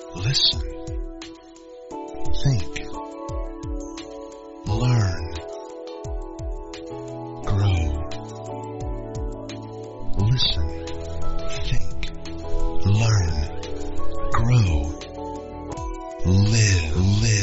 Listen. Think. Learn. Grow. Listen. Think. Learn. Grow. Live.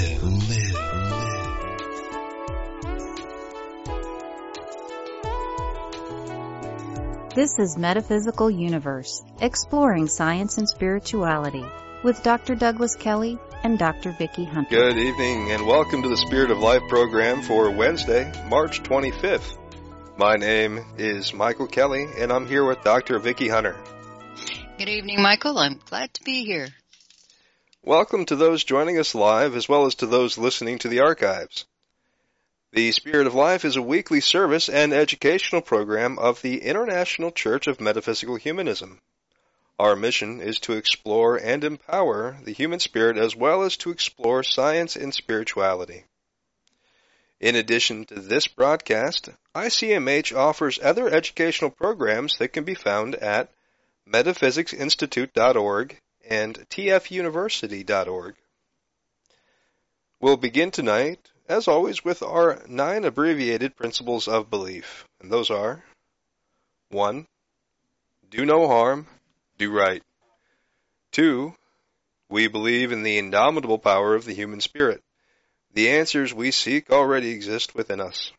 This is Metaphysical Universe, exploring science and spirituality, with Dr. Douglas Kelly and Dr. Vicki Hunter. Good evening, and welcome to the Spirit of Life program for Wednesday, March 25th. My name is Michael Kelly, and I'm here with Dr. Vicki Hunter. Good evening, Michael. I'm glad to be here. Welcome to those joining us live, as well as to those listening to the archives. The Spirit of Life is a weekly service and educational program of the International Church of Metaphysical Humanism. Our mission is to explore and empower the human spirit as well as to explore science and spirituality. In addition to this broadcast, ICMH offers other educational programs that can be found at metaphysicsinstitute.org and tfuniversity.org. We'll begin tonight, as always, with our 9 abbreviated principles of belief. And those are: 1. Do no harm, do right. 2. We believe in the indomitable power of the human spirit. The answers we seek already exist within us.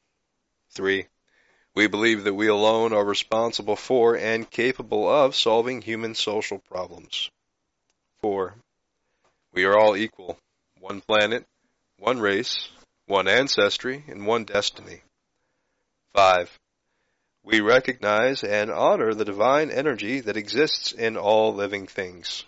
3. We believe that we alone are responsible for and capable of solving human social problems. 4. We are all equal. One planet, one race, one ancestry, and one destiny. 5. We recognize and honor the divine energy that exists in all living things.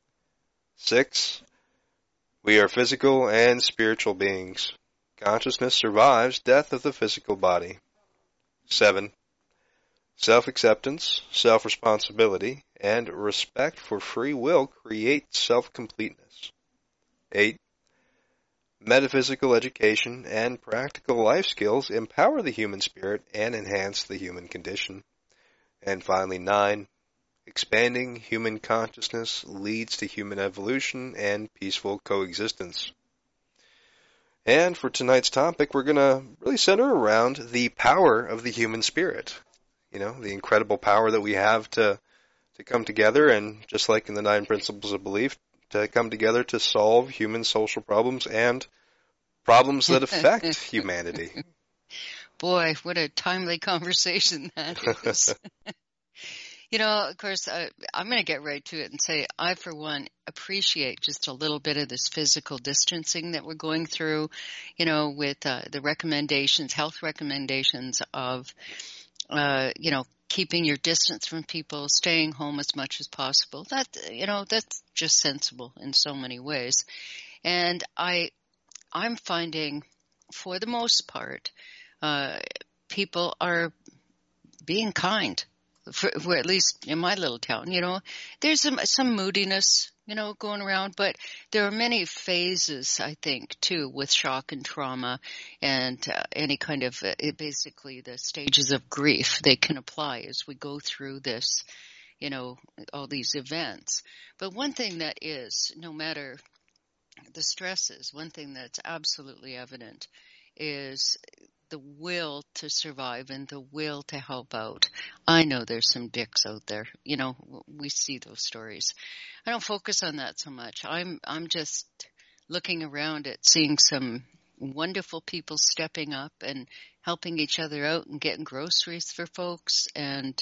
6. We are physical and spiritual beings. Consciousness survives death of the physical body. 7. Self-acceptance, self-responsibility, and respect for free will create self-completeness. 8. Metaphysical education and practical life skills empower the human spirit and enhance the human condition. And finally, 9. Expanding human consciousness leads to human evolution and peaceful coexistence. And for tonight's topic, we're going to really center around the power of the human spirit. You know, the incredible power that we have to come together, and just like in the 9 principles of belief, to come together to solve human social problems and problems that affect humanity. Boy, what a timely conversation that is. You know, of course, I'm going to get right to it and say I, for one, appreciate just a little bit of this physical distancing that we're going through, you know, with the recommendations, health recommendations of, keeping your distance from people, staying home as much as possible. That, that's just sensible in so many ways. And I'm finding, for the most part, people are being kind. For at least in my little town, there's some moodiness, going around, but there are many phases, I think, too, with shock and trauma and any kind of, basically the stages of grief they can apply as we go through this, all these events. But one thing that is, no matter the stresses, one thing that's absolutely evident is the will to survive and the will to help out. I know there's some dicks out there. We see those stories. I don't focus on that so much. I'm just looking around at seeing some wonderful people stepping up and helping each other out and getting groceries for folks. And,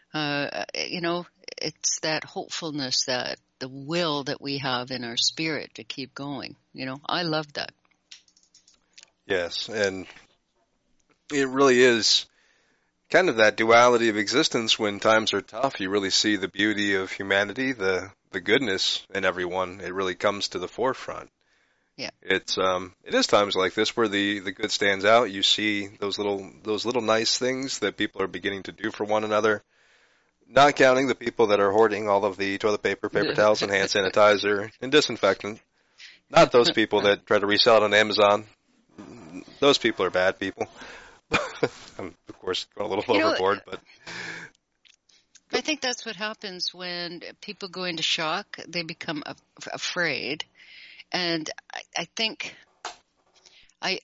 it's that hopefulness, that the will that we have in our spirit to keep going. I love that. Yes, and it really is kind of that duality of existence. When times are tough, you really see the beauty of humanity, the goodness in everyone. It really comes to the forefront. Yeah. It is times like this where the good stands out. You see those little nice things that people are beginning to do for one another. Not counting the people that are hoarding all of the toilet paper, paper towels, and hand sanitizer and disinfectant. Not those people that try to resell it on Amazon. Those people are bad people. I'm, of course, going a little overboard, but I think that's what happens when people go into shock. They become afraid. And I think I,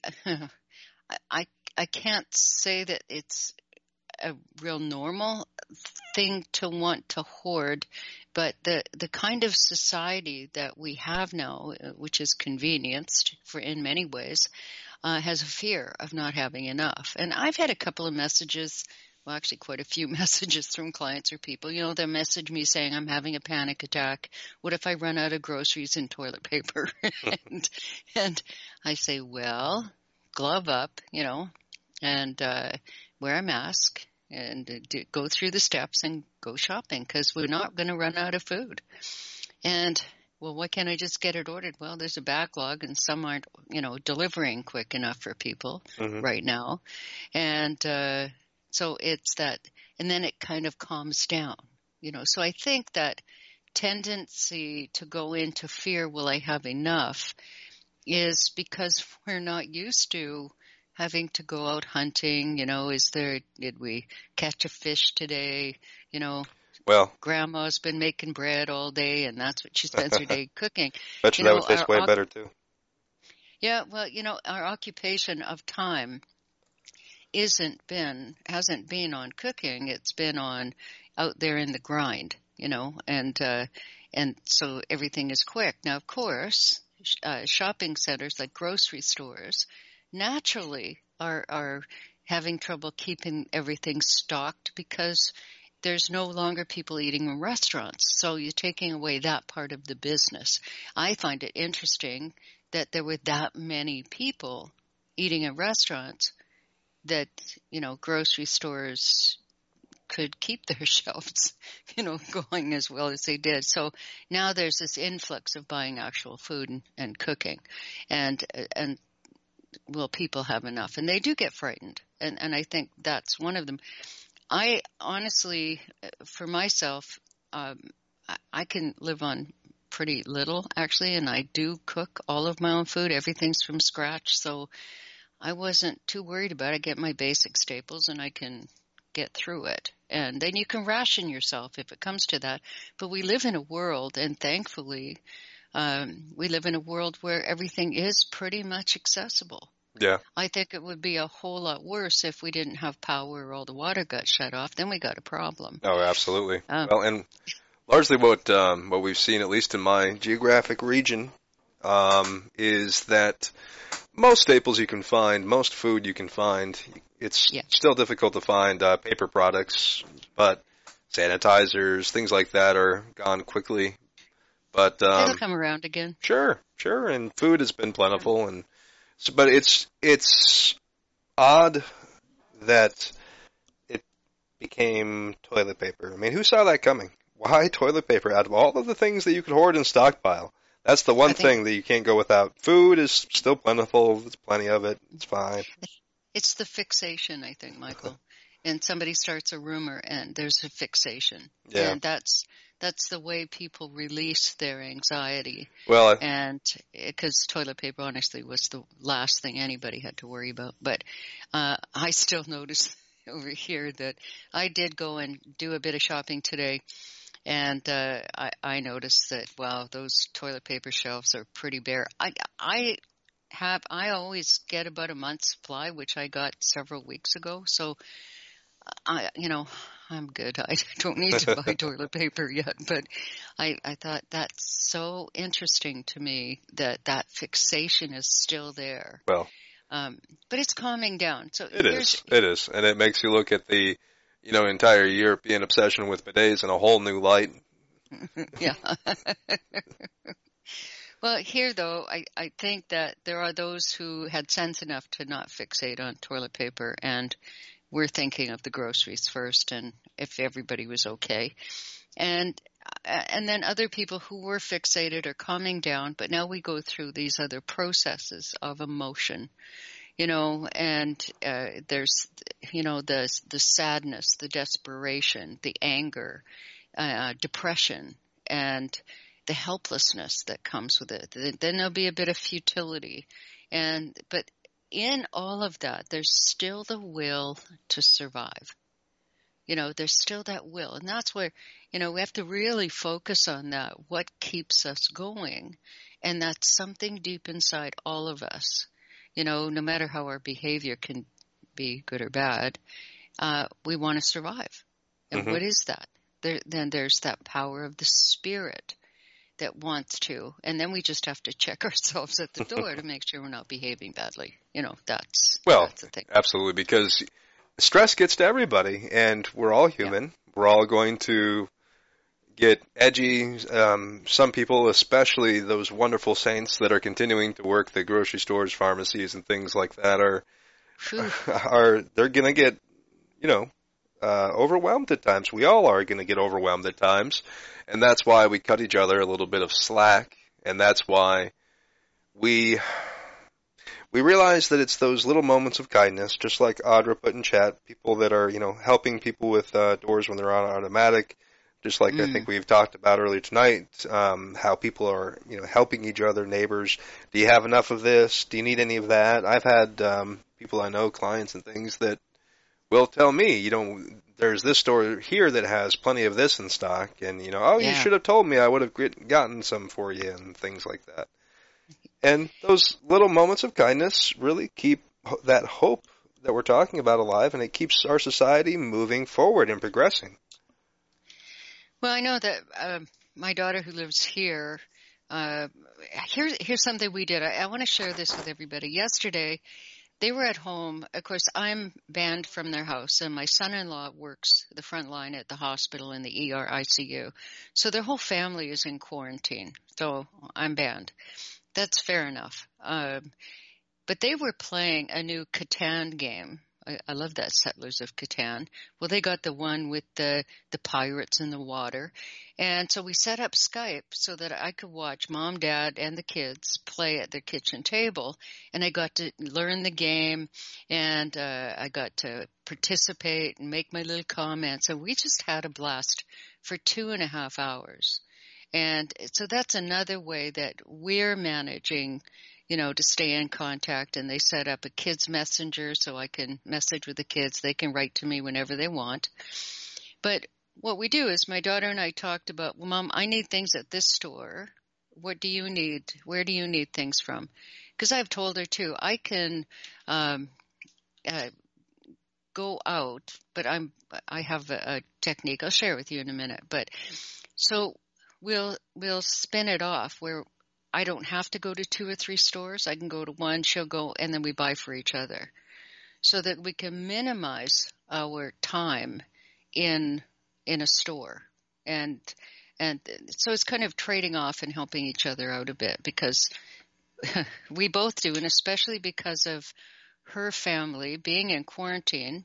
I, I can't say that it's a real normal thing to want to hoard, but the kind of society that we have now, which is convenienced for in many ways, has a fear of not having enough. And I've had a couple of messages, well, actually quite a few messages from clients or people, they message me saying, I'm having a panic attack. What if I run out of groceries and toilet paper? and I say, well, glove up, and wear a mask and go through the steps and go shopping, because we're not going to run out of food. And well, why can't I just get it ordered? Well, there's a backlog, and some aren't, delivering quick enough for people right now. And so it's that, and then it kind of calms down, So I think that tendency to go into fear, will I have enough, is because we're not used to having to go out hunting. Did we catch a fish today? Well, Grandma's been making bread all day, and that's what she spends her day cooking. Bet you that would taste way better, too. Yeah, well, our occupation of time hasn't been on cooking. It's been on out there in the grind, and so everything is quick. Now, of course, shopping centers like grocery stores naturally are having trouble keeping everything stocked, because there's no longer people eating in restaurants. So you're taking away that part of the business. I find it interesting that there were that many people eating in restaurants that, grocery stores could keep their shelves, going as well as they did. So now there's this influx of buying actual food and cooking. And will people have enough? And they do get frightened. And I think that's one of them. I honestly, for myself, I can live on pretty little, actually, and I do cook all of my own food. Everything's from scratch, so I wasn't too worried about it. I get my basic staples, and I can get through it. And then you can ration yourself if it comes to that. But we live in a world, and thankfully, we live in a world where everything is pretty much accessible. Yeah. I think it would be a whole lot worse if we didn't have power or all the water got shut off. Then we got a problem. Oh, absolutely. Well, and largely what we've seen, at least in my geographic region, is that most staples you can find, most food you can find, it's still difficult to find paper products, but sanitizers, things like that are gone quickly. But it'll come around again. Sure, and food has been plentiful, and but it's odd that it became toilet paper. I mean, who saw that coming? Why toilet paper? Out of all of the things that you could hoard and stockpile, that's the one thing that you can't go without. Food is still plentiful. There's plenty of it. It's fine. It's the fixation, I think, Michael. And somebody starts a rumor, and there's a fixation. Yeah. And that's the way people release their anxiety. Well, and because toilet paper, honestly, was the last thing anybody had to worry about. But I still notice over here that I did go and do a bit of shopping today, and I noticed that, wow, those toilet paper shelves are pretty bare. I always get about a month's supply, which I got several weeks ago. So I'm good. I don't need to buy toilet paper yet, but I thought that's so interesting to me that fixation is still there. Well, but it's calming down. So it is, and it makes you look at the, entire European obsession with bidets in a whole new light. Yeah. Well, here though, I think that there are those who had sense enough to not fixate on toilet paper, and we're thinking of the groceries first, and if everybody was okay. And then other people who were fixated are calming down, but now we go through these other processes of emotion, and there's, the sadness, the desperation, the anger, depression, and the helplessness that comes with it. Then there'll be a bit of futility. But in all of that, there's still the will to survive. There's still that will. And that's where, we have to really focus on that, what keeps us going. And that's something deep inside all of us. No matter how our behavior can be good or bad, we want to survive. And what is that? Then there's that power of the spirit that wants to. And then we just have to check ourselves at the door to make sure we're not behaving badly. That's the thing. Absolutely, because stress gets to everybody, and we're all human. Yeah. We're all going to get edgy. Some people, especially those wonderful saints that are continuing to work the grocery stores, pharmacies, and things like that, they're going to get, overwhelmed at times. We all are going to get overwhelmed at times, and that's why we cut each other a little bit of slack, and that's why we realize that it's those little moments of kindness, just like Audra put in chat, people that are, helping people with doors when they're on automatic, just like I think we've talked about earlier tonight, how people are, helping each other, neighbors. Do you have enough of this? Do you need any of that? I've had people I know, clients and things, that will tell me, there's this store here that has plenty of this in stock, and, you should have told me, I would have gotten some for you, and things like that. And those little moments of kindness really keep that hope that we're talking about alive, and it keeps our society moving forward and progressing. Well, I know that my daughter who lives here, here's something we did. I want to share this with everybody. Yesterday, they were at home. Of course, I'm banned from their house, and my son-in-law works the front line at the hospital in the ER ICU. So their whole family is in quarantine. So I'm banned. That's fair enough. But they were playing a new Catan game. I love that, Settlers of Catan. Well, they got the one with the pirates in the water. And so we set up Skype so that I could watch Mom, Dad, and the kids play at their kitchen table. And I got to learn the game, and I got to participate and make my little comments. And we just had a blast for 2.5 hours. And so that's another way that we're managing, to stay in contact. And they set up a kids messenger so I can message with the kids. They can write to me whenever they want. But what we do is my daughter and I talked about, well, Mom, I need things at this store. What do you need? Where do you need things from? Because I've told her too, I can go out, but I have a technique I'll share with you in a minute. But so we'll spin it off where I don't have to go to 2 or 3 stores. I can go to one, she'll go, and then we buy for each other so that we can minimize our time in a store. And so it's kind of trading off and helping each other out a bit because we both do, and especially because of her family being in quarantine.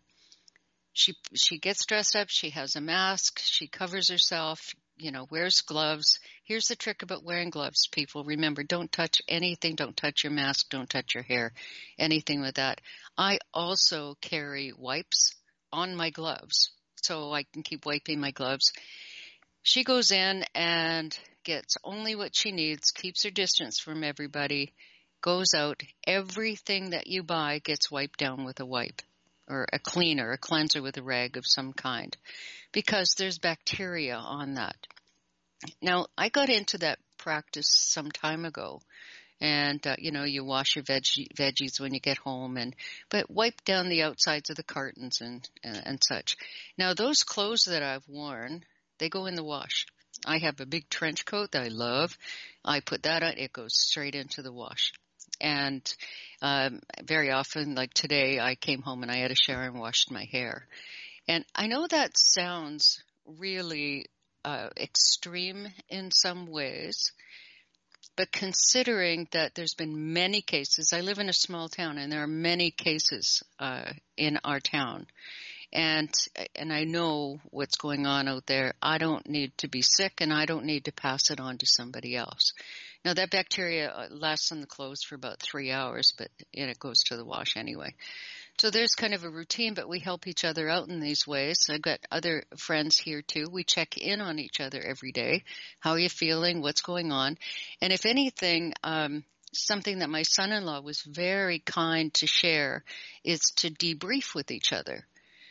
She gets dressed up, she has a mask, she covers herself, wears gloves. Here's the trick about wearing gloves, people. Remember, don't touch anything. Don't touch your mask. Don't touch your hair. Anything with that. I also carry wipes on my gloves so I can keep wiping my gloves. She goes in and gets only what she needs, keeps her distance from everybody, goes out. Everything that you buy gets wiped down with a wipe or a cleaner, a cleanser with a rag of some kind, because there's bacteria on that. Now, I got into that practice some time ago, and, you wash your veggies when you get home, but wipe down the outsides of the cartons and such. Now, those clothes that I've worn, they go in the wash. I have a big trench coat that I love. I put that on, it goes straight into the wash. And very often, like today, I came home and I had a shower and washed my hair. And I know that sounds really extreme in some ways, but considering that there's been many cases, I live in a small town and there are many cases in our town, and I know what's going on out there. I don't need to be sick, and I don't need to pass it on to somebody else. Now, that bacteria lasts on the clothes for about 3 hours, but it goes to the wash anyway. So there's kind of a routine, but we help each other out in these ways. I've got other friends here too. We check in on each other every day. How are you feeling? What's going on? And if anything, something that my son-in-law was very kind to share is to debrief with each other.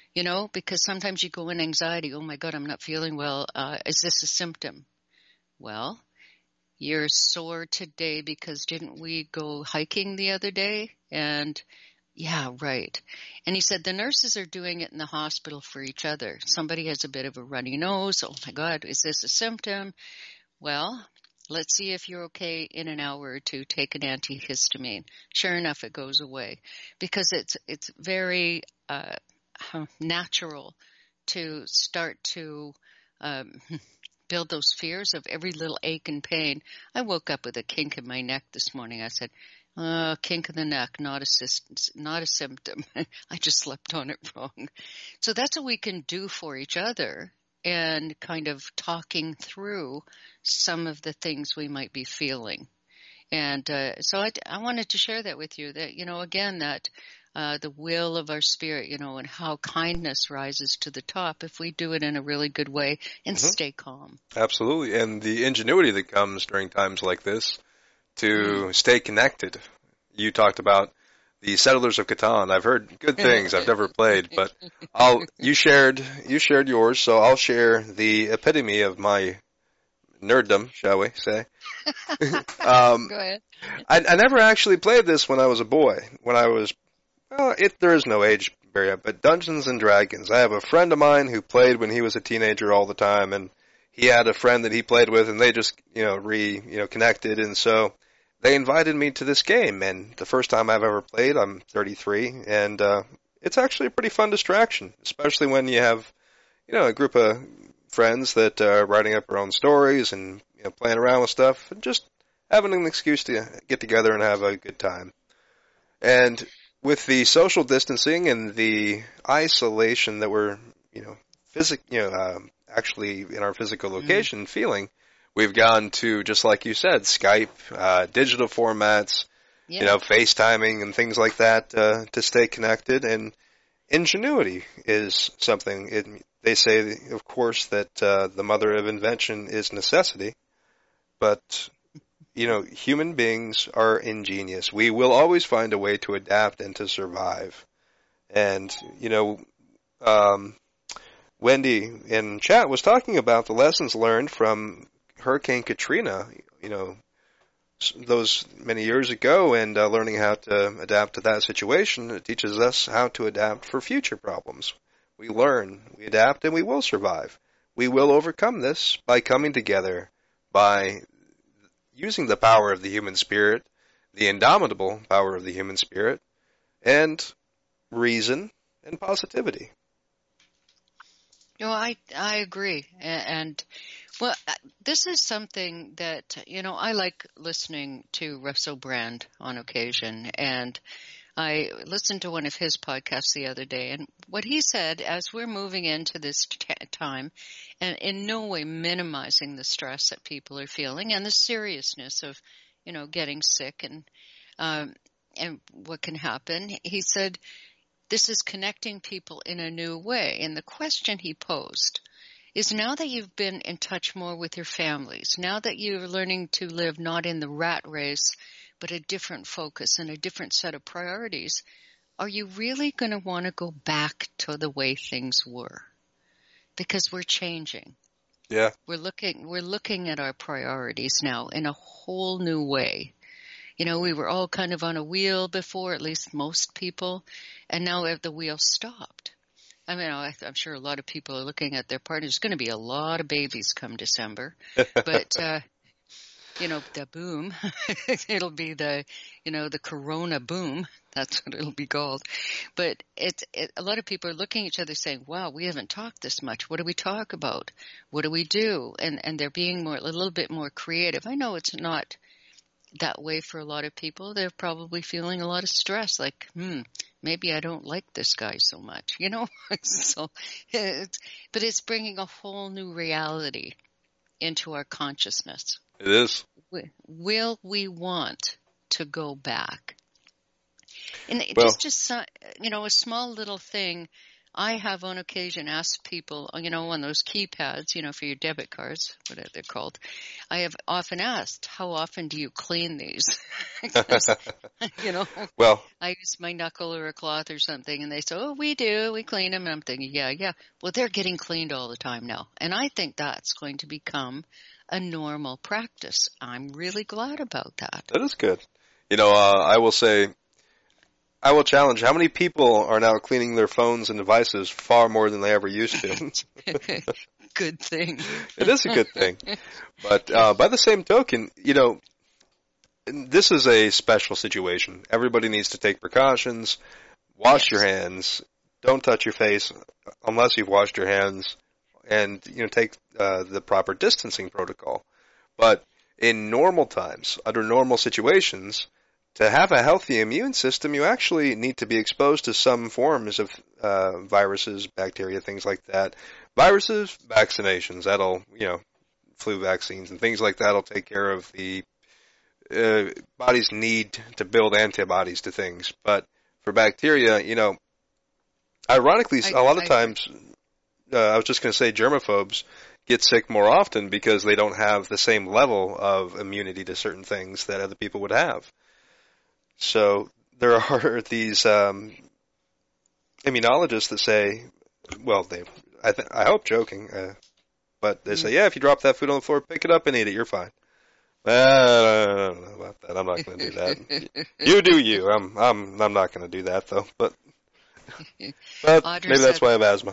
because sometimes you go in anxiety. Oh my God, I'm not feeling well. Is this a symptom? Well, you're sore today because didn't we go hiking the other day? And yeah, right. And he said the nurses are doing it in the hospital for each other. Somebody has a bit of a runny nose. Oh my God, is this a symptom? Well, let's see if you're okay in an hour or two. Take an antihistamine. Sure enough, it goes away because it's very natural to start to build those fears of every little ache and pain. I woke up with a kink in my neck this morning. I said, kink in the neck, not a symptom. I just slept on it wrong. So that's what we can do for each other, and kind of talking through some of the things we might be feeling. And so I wanted to share that with you, that, again, that the will of our spirit, and how kindness rises to the top if we do it in a really good way and stay calm. Absolutely. And the ingenuity that comes during times like this to stay connected. You talked about the Settlers of Catan. I've heard good things. I've never played, but you shared yours, so I'll share the epitome of my nerddom, shall we say. Go ahead. I never actually played this when I was a boy. When I was, there is no age barrier, but Dungeons and Dragons. I have a friend of mine who played when he was a teenager all the time, and he had a friend that he played with, and they just, connected, and so they invited me to this game, and the first time I've ever played, I'm 33, and it's actually a pretty fun distraction, especially when you have, a group of friends that are writing up their own stories and playing around with stuff, and just having an excuse to get together and have a good time. And with the social distancing and the isolation that we're, actually in our physical location feeling, we've gone to, just like you said, Skype, digital formats, FaceTiming and things like that to stay connected. And ingenuity is something. They say, of course, that the mother of invention is necessity. But, human beings are ingenious. We will always find a way to adapt and to survive. And, Wendy in chat was talking about the lessons learned from Hurricane Katrina, those many years ago, and learning how to adapt to that situation. It teaches us how to adapt for future problems. We learn, we adapt, and we will survive. We will overcome this by coming together, by using the power of the human spirit, the indomitable power of the human spirit, and reason and positivity. I agree. And well, this is something that, I like listening to Russell Brand on occasion. And I listened to one of his podcasts the other day. And what he said, as we're moving into this time, and in no way minimizing the stress that people are feeling and the seriousness of, getting sick and what can happen, he said, this is connecting people in a new way. And the question he posed is, now that you've been in touch more with your families, now that you're learning to live not in the rat race, but a different focus and a different set of priorities, are you really going to want to go back to the way things were? Because we're changing. Yeah. We're looking at our priorities now in a whole new way. We were all kind of on a wheel before, at least most people, and now the wheel stopped. I mean, I'm sure a lot of people are looking at their partners. There's going to be a lot of babies come December, but, the boom, it'll be the corona boom. That's what it'll be called. But a lot of people are looking at each other saying, wow, we haven't talked this much. What do we talk about? What do we do? And they're being a little bit more creative. I know it's not that way for a lot of people. They're probably feeling a lot of stress, like, maybe I don't like this guy so much, So, but it's bringing a whole new reality into our consciousness. It is. Will we want to go back? And Well, just a small little thing. I have on occasion asked people, on those keypads, for your debit cards, whatever they're called, I have often asked, how often do you clean these? Because, Well, I use my knuckle or a cloth or something, and they say, oh, we do, we clean them. And I'm thinking, yeah. Well, they're getting cleaned all the time now. And I think that's going to become a normal practice. I'm really glad about that. that is good. I will say, I will challenge, how many people are now cleaning their phones and devices far more than they ever used to? Good thing. It is a good thing. But by the same token, this is a special situation. Everybody needs to take precautions. Wash your hands. Don't touch your face unless you've washed your hands. And, take the proper distancing protocol. But in normal times, under normal situations, to have a healthy immune system, you actually need to be exposed to some forms of viruses, bacteria, things like that. Viruses, vaccinations, flu vaccines and things like that will take care of the body's need to build antibodies to things. But for bacteria, ironically, a lot of times, I was just going to say germaphobes get sick more often because they don't have the same level of immunity to certain things that other people would have. So there are these immunologists that say, well, I hope joking, but they say, yeah, if you drop that food on the floor, pick it up and eat it, you're fine. I don't know about that. I'm not going to do that. You do you. I'm not going to do that though. But maybe that's why I have asthma.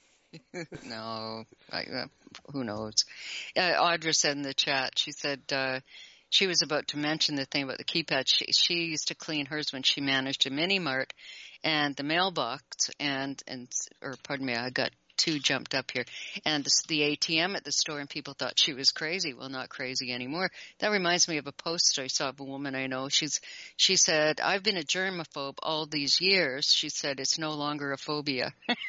No, who knows? Audra said in the chat, she said she was about to mention the thing about the keypad. She used to clean hers when she managed a mini mart and the mailbox I got two jumped up here, and the ATM at the store, and people thought she was crazy. Well, not crazy anymore. That reminds me of a post I saw of a woman I know. She said, I've been a germaphobe all these years. She said, it's no longer a phobia.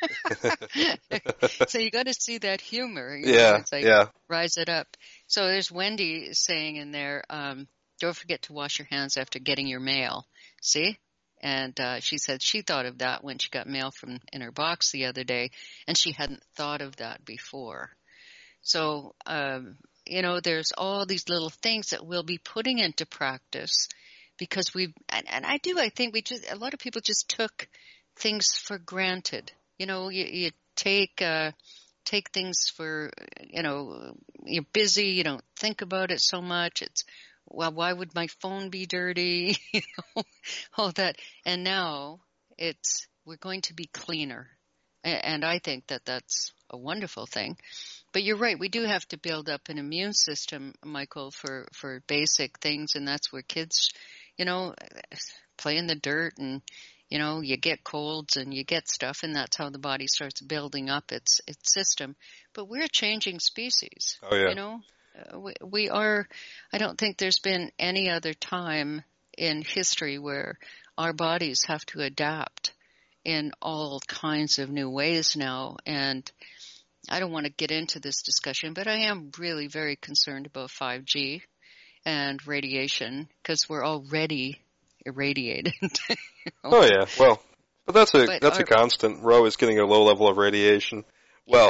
So you got to see that humor. It's like, rise it up. So there's Wendy saying in there, don't forget to wash your hands after getting your mail. See? And she said she thought of that when she got mail in her box the other day, and she hadn't thought of that before. So, there's all these little things that we'll be putting into practice because I think a lot of people just took things for granted. You take things for, you're busy, you don't think about it so much. Well, why would my phone be dirty? All that. And now we're going to be cleaner. And I think that that's a wonderful thing. But you're right. We do have to build up an immune system, Michael, for basic things. And that's where kids, play in the dirt and, you get colds and you get stuff. And that's how the body starts building up its system. But we're a changing species. Oh, yeah. We are, I don't think there's been any other time in history where our bodies have to adapt in all kinds of new ways now. And I don't want to get into this discussion, but I am really very concerned about 5G and radiation because we're already irradiated. Oh, yeah. Well, but that's a constant. We're always getting a low level of radiation. Well,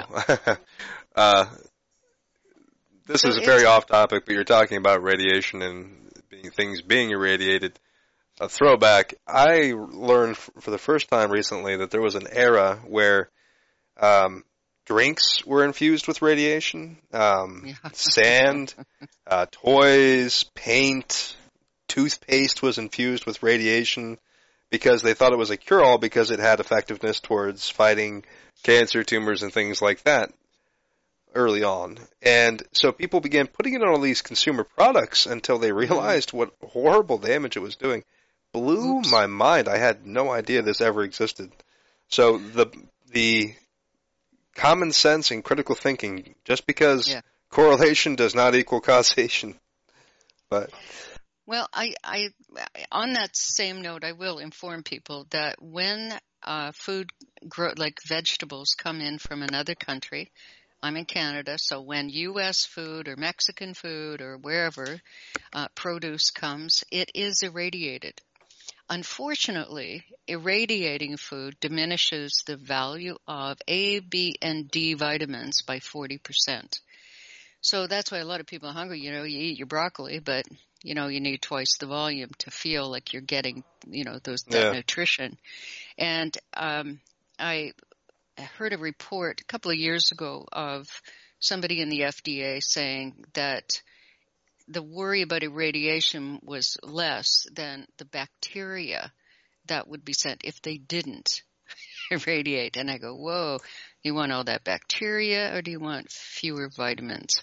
this is very off topic, but you're talking about radiation and things being irradiated. A throwback, I learned for the first time recently that there was an era where drinks were infused with radiation, sand, toys, paint, toothpaste was infused with radiation because they thought it was a cure-all because it had effectiveness towards fighting cancer, tumors, and things like that early on. And so people began putting it on all these consumer products until they realized what horrible damage it was doing. Blew my mind. I had no idea this ever existed. So the common sense and critical thinking, just because correlation does not equal causation. But well, I on that same note, I will inform people that when food like vegetables come in from another country, I'm in Canada, so when U.S. food or Mexican food or wherever produce comes, it is irradiated. Unfortunately, irradiating food diminishes the value of A, B, and D vitamins by 40%. So that's why a lot of people are hungry. You eat your broccoli, but, you need twice the volume to feel like you're getting, that nutrition. And I heard a report a couple of years ago of somebody in the FDA saying that the worry about irradiation was less than the bacteria that would be sent if they didn't irradiate. And I go, whoa, you want all that bacteria or do you want fewer vitamins?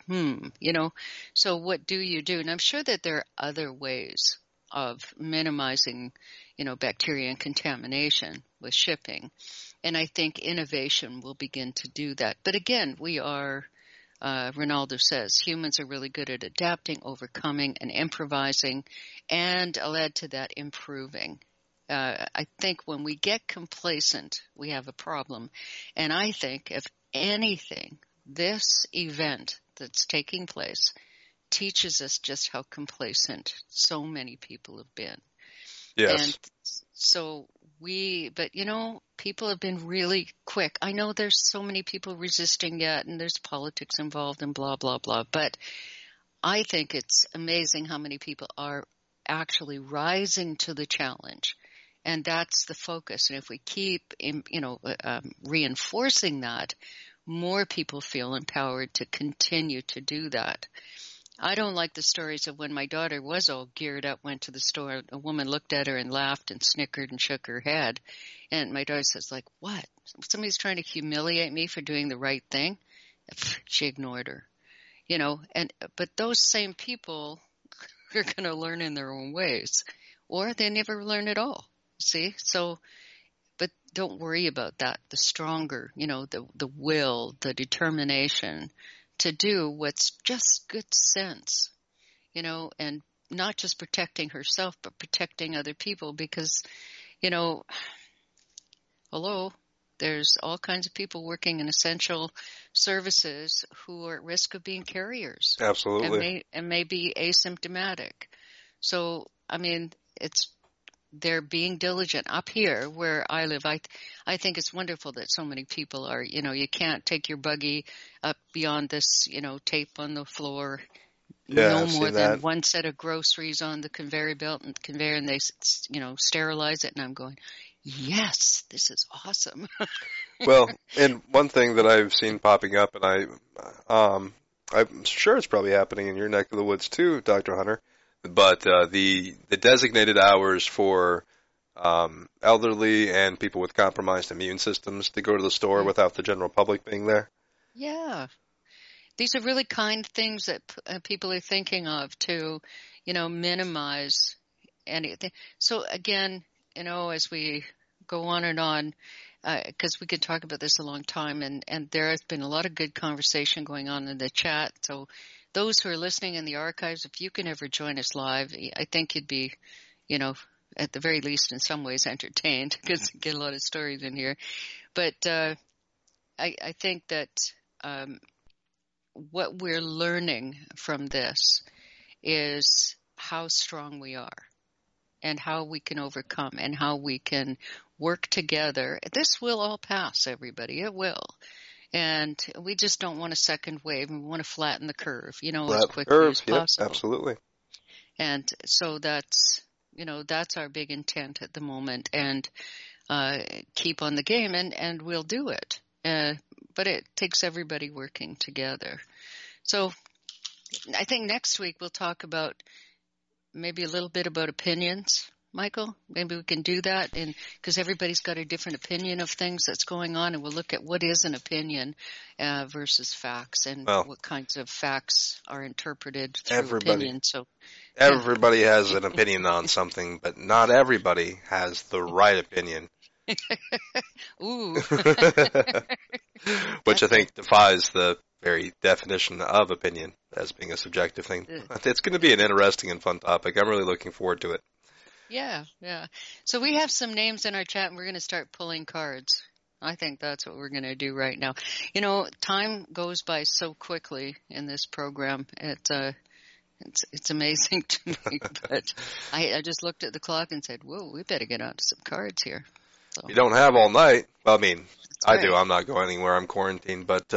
So what do you do? And I'm sure that there are other ways of minimizing, bacteria and contamination with shipping. And I think innovation will begin to do that. But again, we are, Ronaldo says, humans are really good at adapting, overcoming, and improvising, and I'll add to that, improving. I think when we get complacent, we have a problem. And I think, if anything, this event that's taking place teaches us just how complacent so many people have been. Yes. And so people have been really quick. I know there's so many people resisting yet, and there's politics involved and blah, blah, blah. But I think it's amazing how many people are actually rising to the challenge. And that's the focus. And if we keep, reinforcing that, more people feel empowered to continue to do that. I don't like the stories of when my daughter was all geared up, went to the store, a woman looked at her and laughed and snickered and shook her head. And my daughter says, like, what? Somebody's trying to humiliate me for doing the right thing? She ignored her. But those same people are going to learn in their own ways, or they never learn at all. See? So, but don't worry about that. The stronger, the will, the determination to do what's just good sense, and not just protecting herself, but protecting other people because, there's all kinds of people working in essential services who are at risk of being carriers. Absolutely. And may be asymptomatic. So, they're being diligent. Up here where I live, I think it's wonderful that so many people are, you can't take your buggy up beyond this, tape on the floor. Yeah, no I've more seen than that. one set of groceries on the conveyor belt and they, sterilize it. And I'm going, yes, this is awesome. Well, and one thing that I've seen popping up, and I'm sure it's probably happening in your neck of the woods too, Dr. Hunter, but the designated hours for elderly and people with compromised immune systems to go to the store without the general public being there. Yeah. These are really kind things that people are thinking of to, minimize anything. So again, as we go on and on, because we could talk about this a long time, and there has been a lot of good conversation going on in the chat. So those who are listening in the archives, if you can ever join us live, I think you'd be, at the very least in some ways entertained because you get a lot of stories in here. But I think that what we're learning from this is how strong we are and how we can overcome and how we can work together. This will all pass, everybody. It will. And we just don't want a second wave. We want to flatten the curve, as quickly as possible. Yep, absolutely. And so that's our big intent at the moment. And keep on the game, and we'll do it. But it takes everybody working together. So I think next week we'll talk about maybe a little bit about opinions, Michael. Maybe we can do that, because everybody's got a different opinion of things that's going on, and we'll look at what is an opinion versus facts, and what kinds of facts are interpreted through opinion. So everybody has an opinion on something, but not everybody has the right opinion. Ooh. Which I think defies the very definition of opinion as being a subjective thing. It's going to be an interesting and fun topic. I'm really looking forward to it. Yeah. So we have some names in our chat, and we're going to start pulling cards. I think that's what we're going to do right now. Time goes by so quickly in this program. It's amazing to me, but I just looked at the clock and said, "Whoa, we better get on to some cards here." So, You don't have all night. Well, I mean, I do. right. I'm not going anywhere. I'm quarantined, but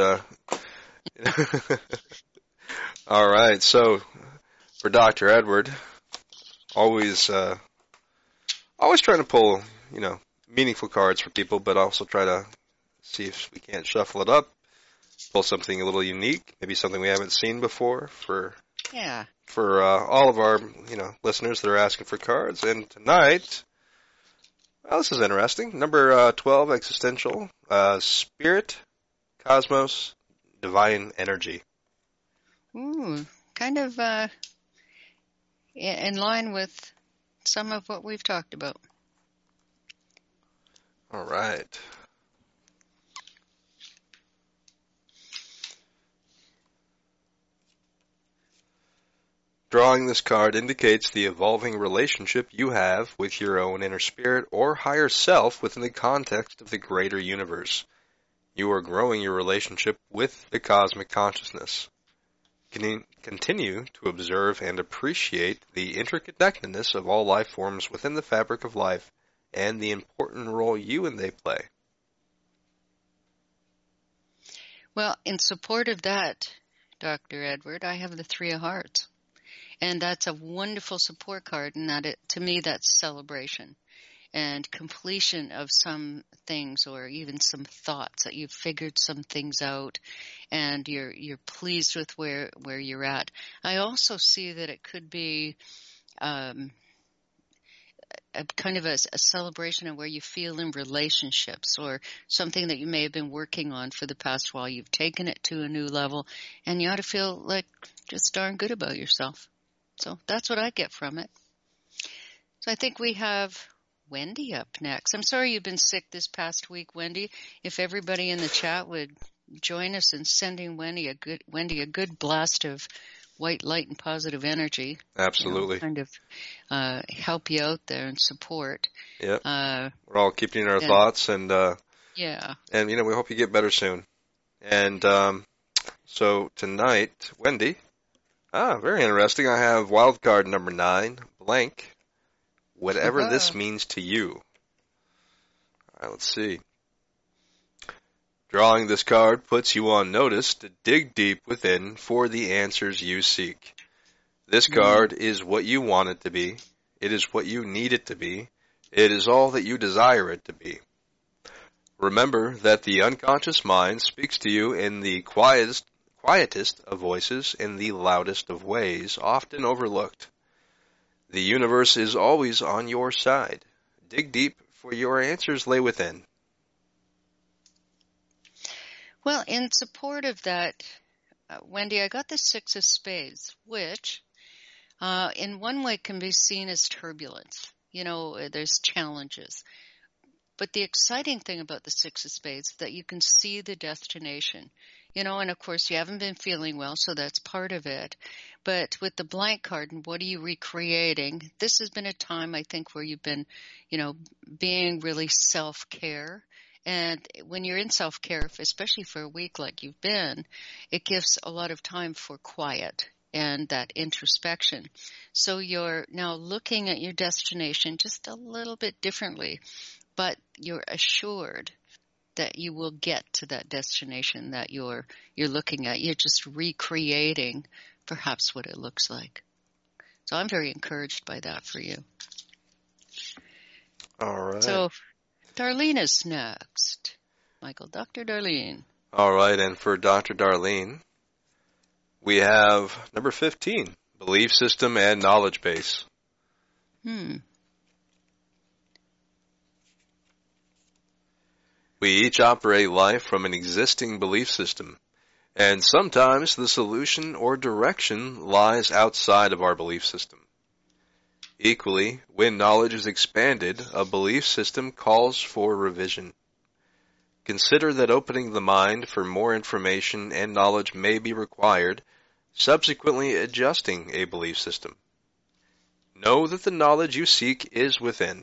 all right. So for Dr. Edward, always trying to pull, meaningful cards for people, but also try to see if we can't shuffle it up, pull something a little unique, maybe something we haven't seen before Yeah. for all of our, listeners that are asking for cards. And tonight, well, this is interesting. Number 12, existential, spirit, cosmos, divine energy. Ooh, kind of in line with some of what we've talked about. All right. Drawing this card indicates the evolving relationship you have with your own inner spirit or higher self within the context of the greater universe. You are growing your relationship with the cosmic consciousness. Continue to observe and appreciate the interconnectedness of all life forms within the fabric of life and the important role you and they play. Well, in support of that, Dr. Edward, I have the Three of Hearts. And that's a wonderful support card, and to me, that's celebration and completion of some things, or even some thoughts that you've figured some things out, and you're pleased with where you're at. I also see that it could be a kind of a celebration of where you feel in relationships, or something that you may have been working on for the past while. You've taken it to a new level, and you ought to feel like just darn good about yourself. So that's what I get from it. So I think we have Wendy up next. I'm sorry you've been sick this past week, Wendy. If everybody in the chat would join us in sending Wendy a good blast of white light and positive energy. Absolutely. Kind of help you out there and support. Yeah. We're all keeping our thoughts, and yeah. And we hope you get better soon. And so tonight, Wendy. Very interesting. I have wild card number 9, blank. Whatever this means to you. All right, let's see. Drawing this card puts you on notice to dig deep within for the answers you seek. This card is what you want it to be. It is what you need it to be. It is all that you desire it to be. Remember that the unconscious mind speaks to you in the quietest of voices, in the loudest of ways, often overlooked. The universe is always on your side. Dig deep, for your answers lay within. Well, in support of that, Wendy, I got the 6 of Spades, which in one way can be seen as turbulence. There's challenges. But the exciting thing about the 6 of Spades is that you can see the destination. And of course you haven't been feeling well, so that's part of it. But with the blank card, and what are you recreating? This has been a time, I think, where you've been, being really self-care. And when you're in self-care, especially for a week like you've been, it gives a lot of time for quiet and that introspection. So you're now looking at your destination just a little bit differently, but you're assured that you will get to that destination that you're looking at. You're just recreating perhaps what it looks like. So I'm very encouraged by that for you. All right. So Darlene is next. Michael, Dr. Darlene. All right, and for Dr. Darlene, we have number 15, belief system and knowledge base. We each operate life from an existing belief system, and sometimes the solution or direction lies outside of our belief system. Equally, when knowledge is expanded, a belief system calls for revision. Consider that opening the mind for more information and knowledge may be required, subsequently adjusting a belief system. Know that the knowledge you seek is within.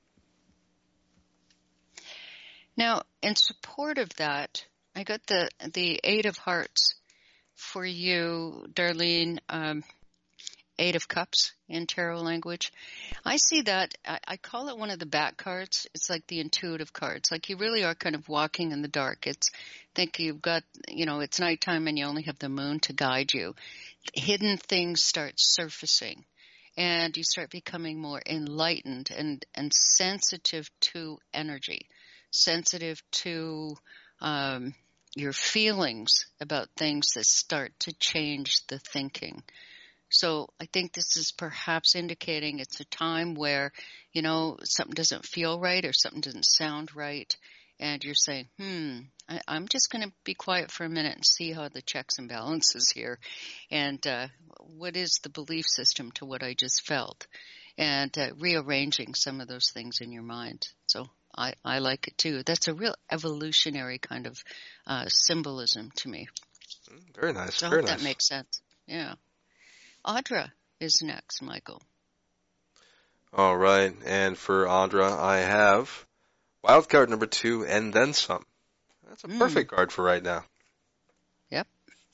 Now, in support of that, I got the 8 of Hearts for you, Darlene. Eight of Cups in tarot language. I see that, I call it one of the back cards. It's like the intuitive cards. Like you really are kind of walking in the dark. Think you've got, it's nighttime and you only have the moon to guide you. Hidden things start surfacing and you start becoming more enlightened and sensitive to energy, sensitive to your feelings about things that start to change the thinking. So I think this is perhaps indicating it's a time where, something doesn't feel right or something doesn't sound right. And you're saying, I'm just going to be quiet for a minute and see how the checks and balances here. And what is the belief system to what I just felt? And rearranging some of those things in your mind. So I like it too. That's a real evolutionary kind of symbolism to me. Very nice. So I very hope nice. that makes sense. Yeah. Audra is next, Michael. All right, and for Audra, I have wild card number 2 and then some. That's a perfect card for right now. Yep.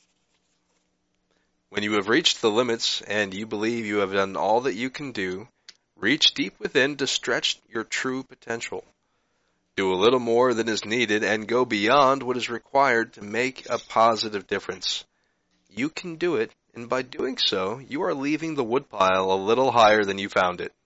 When you have reached the limits and you believe you have done all that you can do, reach deep within to stretch your true potential. Do a little more than is needed and go beyond what is required to make a positive difference. You can do it, and by doing so, you are leaving the woodpile a little higher than you found it.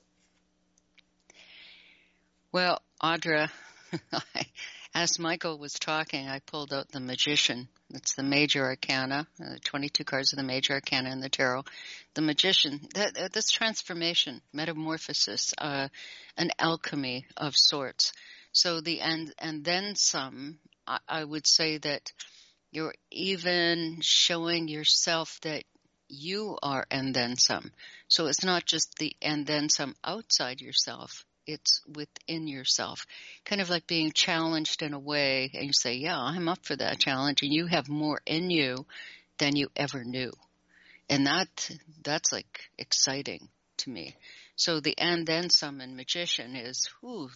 Well, Audra, as Michael was talking, I pulled out the Magician. It's the Major Arcana, 22 cards of the Major Arcana in the Tarot. The Magician, this transformation, metamorphosis, an alchemy of sorts. So the and then some, I would say that you're even showing yourself that you are and then some. So it's not just the and then some outside yourself. It's within yourself. Kind of like being challenged in a way, and you say, yeah, I'm up for that challenge, and you have more in you than you ever knew. And that's like exciting to me. So the and then some in Magician is,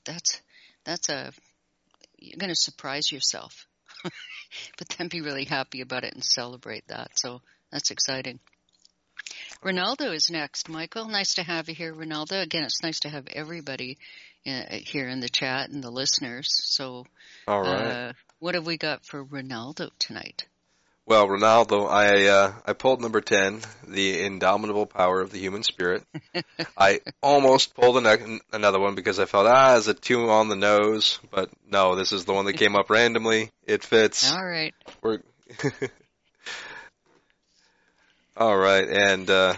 you're going to surprise yourself. But then be really happy about it and celebrate that. So that's exciting. Ronaldo is next. Michael, nice to have you here, Ronaldo. Again, it's nice to have everybody here in the chat and the listeners. So all right. What have we got for Ronaldo tonight? Well, Ronaldo, I pulled number 10, the indomitable power of the human spirit. I almost pulled another one because I felt, it's a 2 on the nose. But no, this is the one that came up randomly. It fits. All right. All right, and 10.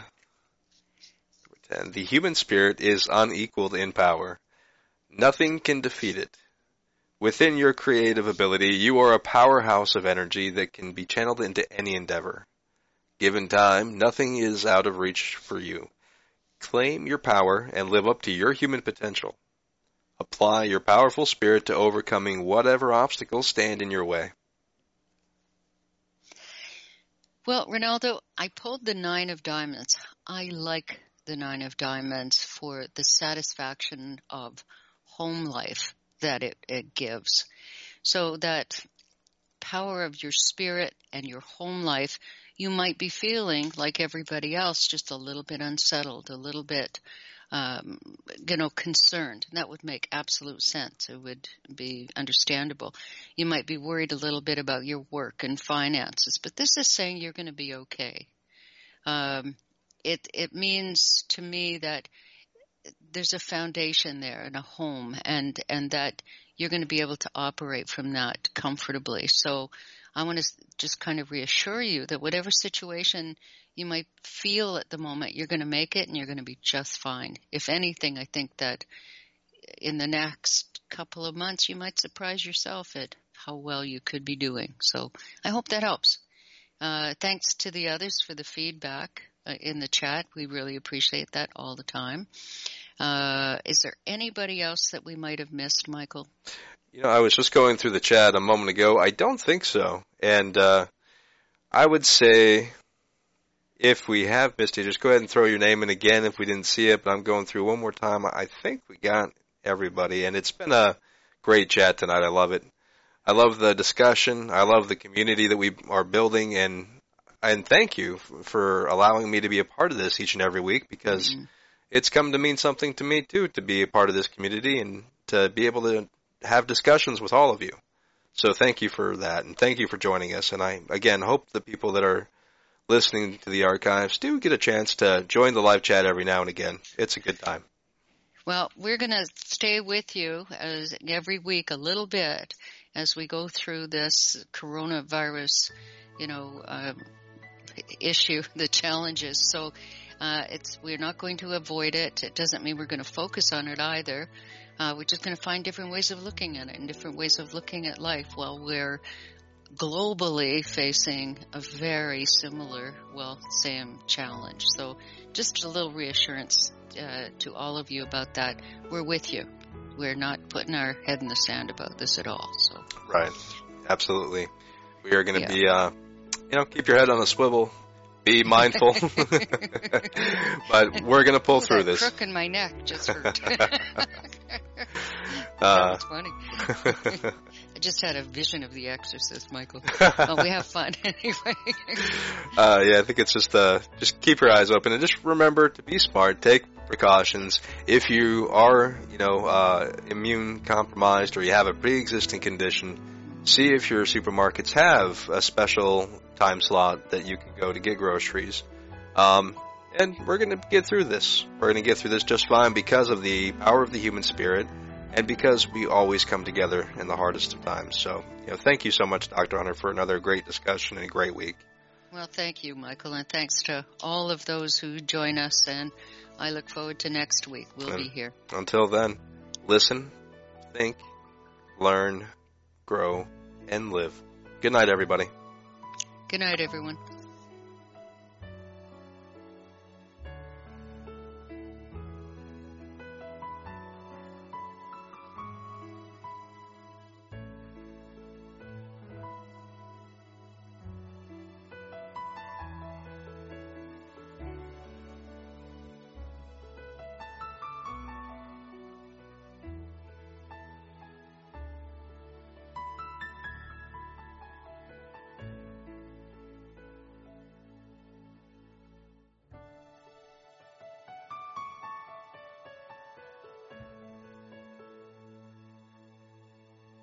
The human spirit is unequaled in power. Nothing can defeat it. Within your creative ability, you are a powerhouse of energy that can be channeled into any endeavor. Given time, nothing is out of reach for you. Claim your power and live up to your human potential. Apply your powerful spirit to overcoming whatever obstacles stand in your way. Well, Ronaldo, I pulled the 9 of Diamonds. I like the 9 of Diamonds for the satisfaction of home life that it gives. So that power of your spirit and your home life, you might be feeling like everybody else, just a little bit unsettled, a little bit, concerned. And that would make absolute sense. It would be understandable. You might be worried a little bit about your work and finances, but this is saying you're going to be okay. It means to me that there's a foundation there and a home, and that you're going to be able to operate from that comfortably. So I want to just kind of reassure you that whatever situation you might feel at the moment, you're going to make it and you're going to be just fine. If anything, I think that in the next couple of months, you might surprise yourself at how well you could be doing. So I hope that helps. Thanks to the others for the feedback in the chat. We really appreciate that all the time. Is there anybody else that we might have missed, Michael? I was just going through the chat a moment ago. I don't think so. And I would say if we have missed it, just go ahead and throw your name in again if we didn't see it. But I'm going through one more time. I think we got everybody. And it's been a great chat tonight. I love it. I love the discussion. I love the community that we are building. And and thank you for allowing me to be a part of this each and every week, because it's come to mean something to me too, to be a part of this community and to be able to have discussions with all of you. So thank you for that, and thank you for joining us. And I, again, hope the people that are listening to the archives do get a chance to join the live chat every now and again. It's a good time. Well, we're going to stay with you every week a little bit as we go through this coronavirus, issue, the challenges. So we're not going to avoid it. It doesn't mean we're going to focus on it either. We're just going to find different ways of looking at it and different ways of looking at life while we're globally facing a very similar, same challenge. So just a little reassurance to all of you about that. We're with you. We're not putting our head in the sand about this at all. So right, absolutely. We are going to be, keep your head on a swivel. Be mindful, but we're going to pull through this. Crook in my neck just hurt. That's funny. I just had a vision of The Exorcist, Michael. We have fun anyway. I think it's just keep your eyes open and just remember to be smart. Take precautions. If you are, immune compromised or you have a pre-existing condition, see if your supermarkets have a special time slot that you can go to get groceries. And we're going to get through this. We're going to get through this just fine because of the power of the human spirit and because we always come together in the hardest of times. So, thank you so much, Dr. Hunter, for another great discussion and a great week. Well, thank you, Michael, and thanks to all of those who join us, and I look forward to next week. We'll be here. Until then, listen, think, learn, grow, and live. Good night, everybody. Good night, everyone.